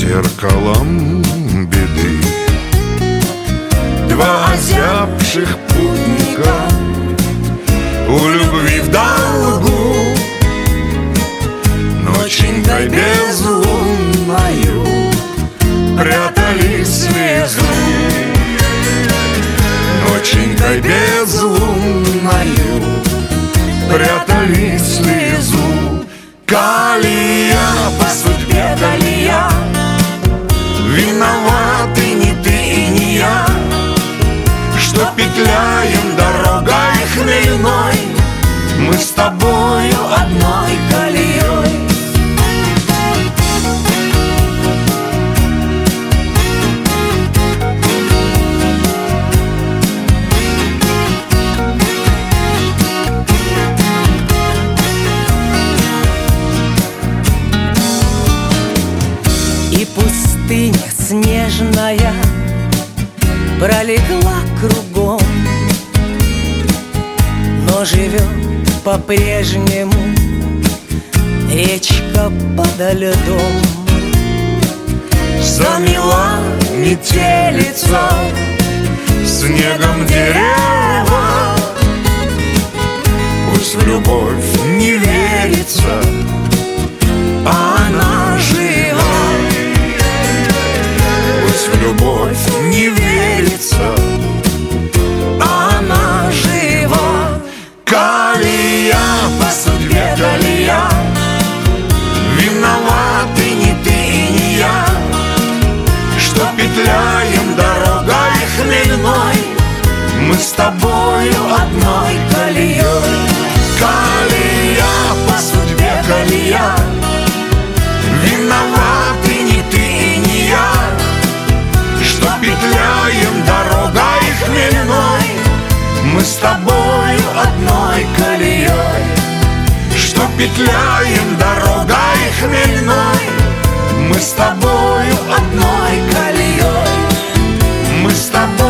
зеркалом беды. Два озябших путника у любви в долгу, ноченькой безлунною прятали слезу. Ноченькой безлунною прятали слезу. Калия, по судьбе Калия, виноваты не ты и не я, что петляем дорогой хмельной, мы с тобою одной колеей. И пустыня снежная пролегла кругом, но живет по-прежнему речка подо льдом. Замела метелица снегом дерева, пусть в любовь не верится, а она жива. Пусть в любовь не верится, а она жива. Калия, по судьбе Калия, виноваты не ты и не я, что петляем дорогой хмельной, мы с тобою одной колеей. Калия, по судьбе Калия, виноваты не ты и не я, что петляем дорогой хмельной, мы с тобою одной колеей. Что петляем дорогой хмельной, мы с тобою одной колеей. Мы с тобой